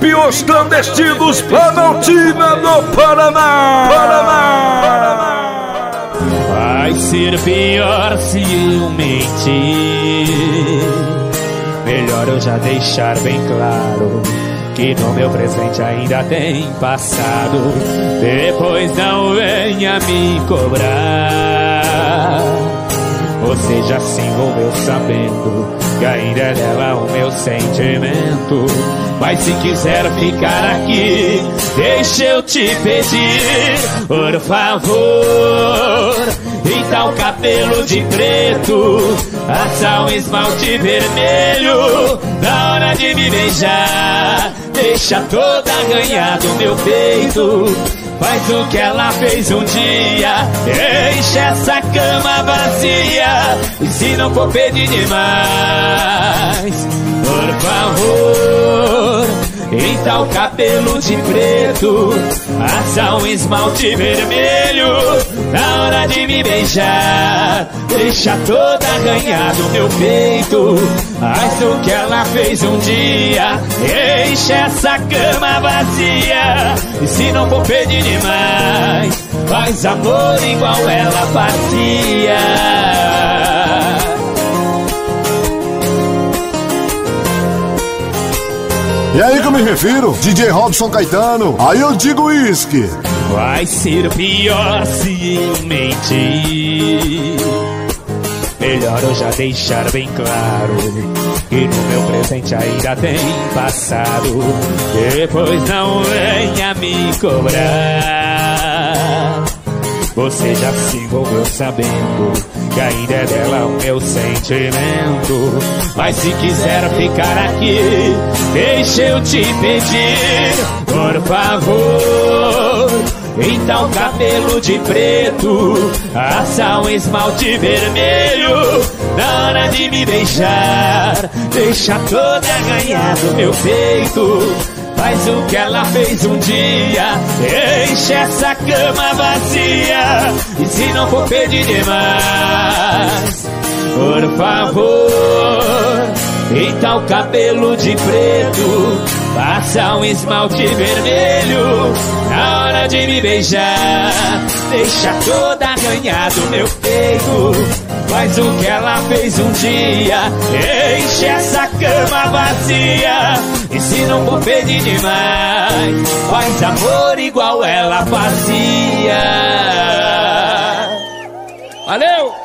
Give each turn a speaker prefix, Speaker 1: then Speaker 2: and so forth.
Speaker 1: Ímpios Clandestinos Planaltina do Paraná.
Speaker 2: Vai ser pior se eu mentir. Melhor eu já deixar bem claro que no meu presente ainda tem passado. Depois não venha me cobrar. Você já se envolveu sabendo que ainda é dela o meu sentimento. Mas se quiser ficar aqui, deixa eu te pedir, por favor, pinta o cabelo de preto, passa um esmalte vermelho. Na hora de me beijar, deixa toda arranhada o meu peito. Faz o que ela fez um dia, enche essa cama vazia. E se não for pedir demais, por favor, pinta o cabelo de preto, passa um esmalte vermelho. Na hora de me beijar, deixa toda arranhada o meu peito. Faz o que ela fez um dia, enche essa cama vazia. E se não for pedir demais, faz amor igual ela fazia.
Speaker 3: E aí que eu me refiro, DJ Robson Caetano, aí eu digo uísque.
Speaker 2: Vai ser pior se eu mentir. Melhor eu já deixar bem claro que no meu presente ainda tem passado. Depois não venha me cobrar. Você já se envolveu sabendo que ainda é dela o meu sentimento. Mas se quiser ficar aqui, deixa eu te pedir, por favor, pinta o cabelo de preto, passa um esmalte vermelho. Na hora de me beijar, deixa toda arranhada o meu peito. Faz o que ela fez um dia, enche essa cama vazia. E se não for pedir demais, por favor, pinta o cabelo de preto, passa um esmalte vermelho. Na hora de me beijar, deixa toda arranhada o meu peito. Faz o que ela fez um dia, enche essa cama vazia. E se não for pedir demais, faz amor igual ela fazia. Valeu!